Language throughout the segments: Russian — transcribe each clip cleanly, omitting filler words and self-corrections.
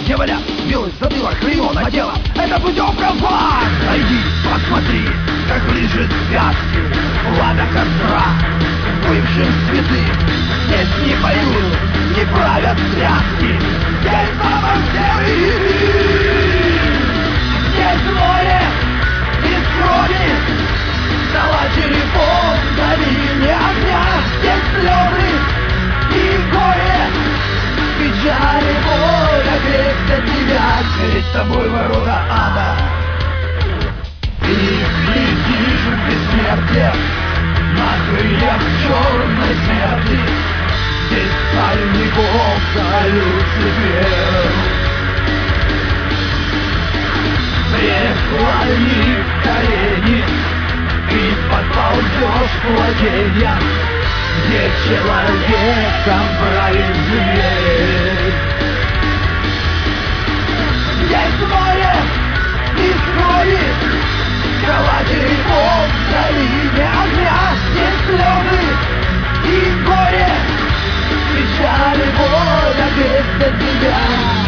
Земля билась в затылок, клеймо на тело. Это путевка в ад. Зайди, посмотри, как лежит связки. Пламя костра, бывшим цветы. Здесь не поют, не правят стряски. Здесь самосевый мир. Здесь море из крови, скала черепов, долине огня. Здесь слезы и горе, печали, боль, грех для тебя. Перед тобой ворота ада. Ты летишь в бессмертие на крыльях черной смерти. Здесь царь веков, Люцифер. Преклони колени, ты подползешь к владениям, где человеком правит зверь. Здесь море из крови, скала черепов, в долине огня. Здесь слезы и горе, печали, боль, грех для тебя.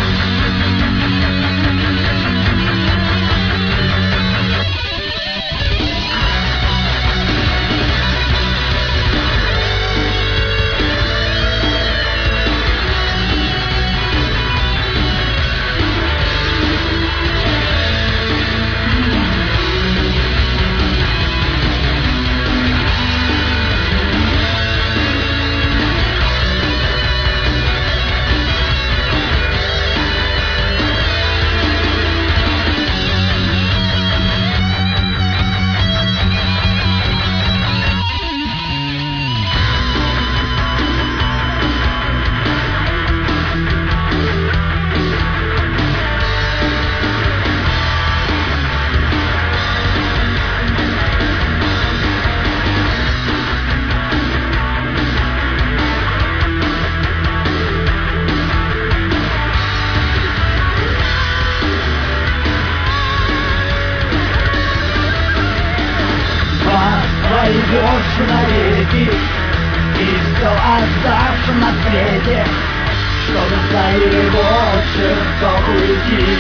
Пойдешь навеки и все отдашь на свете, чтобы за его чертог уйти.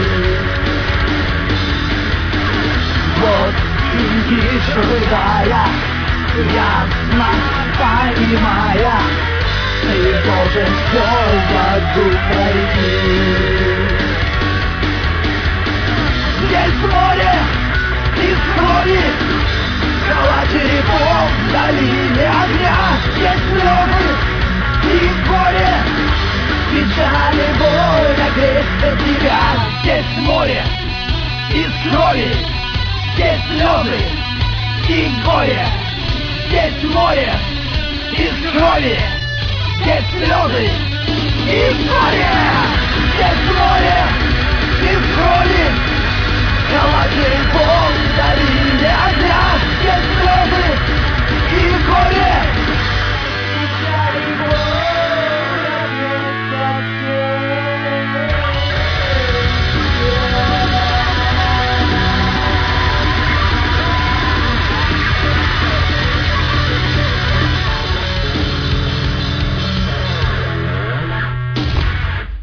Вот сидишь, рыдая, ясно понимая, ты должен все в аду пройти. Здесь море из крови, скала черепов, в долине огня. Здесь слезы и горе, печали, боль, грех для тебя. Здесь море из крови, здесь слезы и горе. Здесь море из крови, здесь слезы и горе.